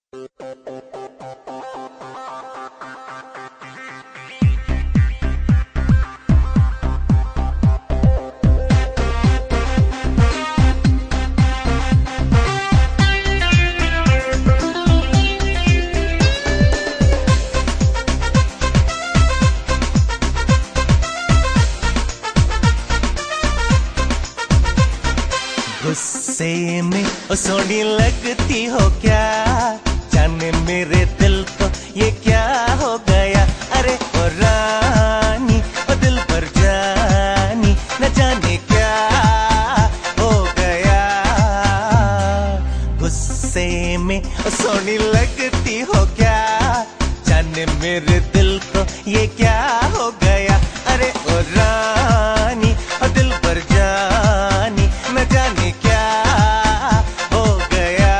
गुस्से में ओ सोनी लगती हो क्या, जाने मेरे दिल को ये क्या हो गया। अरे ओ रानी ओ दिल पर जानी, न जाने क्या हो गया। गुस्से में ओ सोनी लगती हो क्या, जाने मेरे दिल को ये क्या हो गया। अरे ओ रानी ओ दिल पर जानी, न जाने क्या हो गया।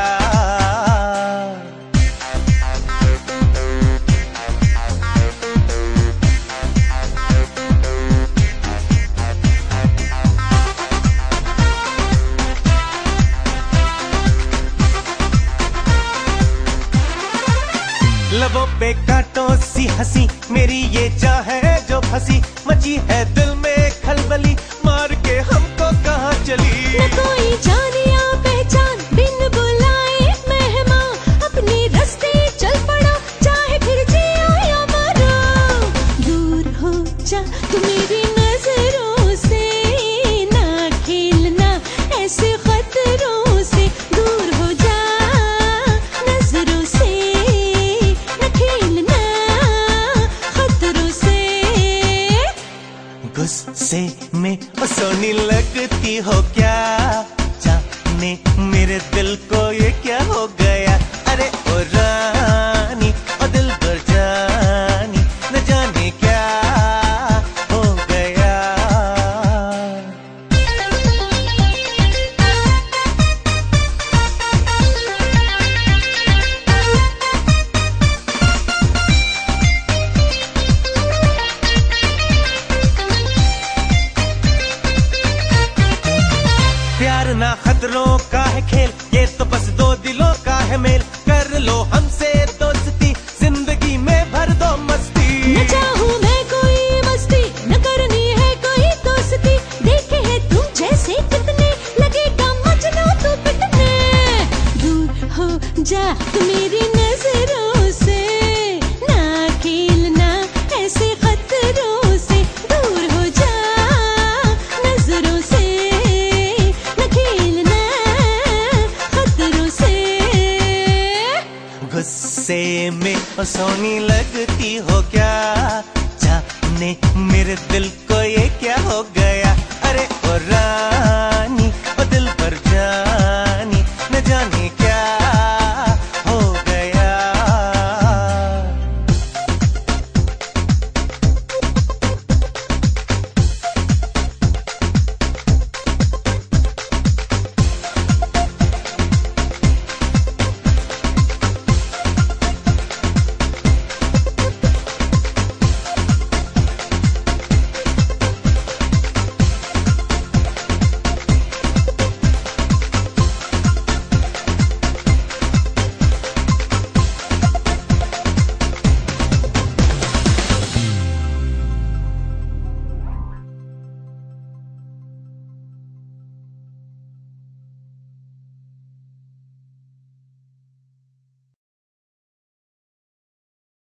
लबों पे कांटों सी हंसी, मेरी ये चाह है जो फंसी, मची है दिल में खलबली, मार के हमको कहाँ चली। न कोई जाने या पहचान, बिन बुलाए मेहमान, अपने रास्ते चल पड़ा, चाहे फिर जियो या मरो। दूर हो जा तू मेरी नजरों से, ना खेलना ऐसे खतरों से। दूर हो जा नजरों से, ना खेलना खतरों से। गुस्से में ओ सोनी लगती हो क्या, जाने मेरे दिल को ये क्या हो गया। अरे ओ रानी ओ दिल पर जानी, न जाने क्या हो गया। प्यार ना खतरों का है खेल, ये तो बस दो दिलों का है मेल। कर लो हमसे दोस्ती, जिंदगी में भर दो मस्ती। न चाहूं मैं कोई मस्ती, न करनी है कोई दोस्ती। देखे है तुम जैसे कितने, लगेगा मजनू तू पिटने। दूर हो जा तू मेरी नजरों से, ना खेलना ऐसे खतरों से। दूर हो जा नजरों से, ना खेलना खतरों से। गुस्से में ओ सोनी लगती हो क्या, जाने मेरे दिल को ये क्या हो गया। अरे ओ रानी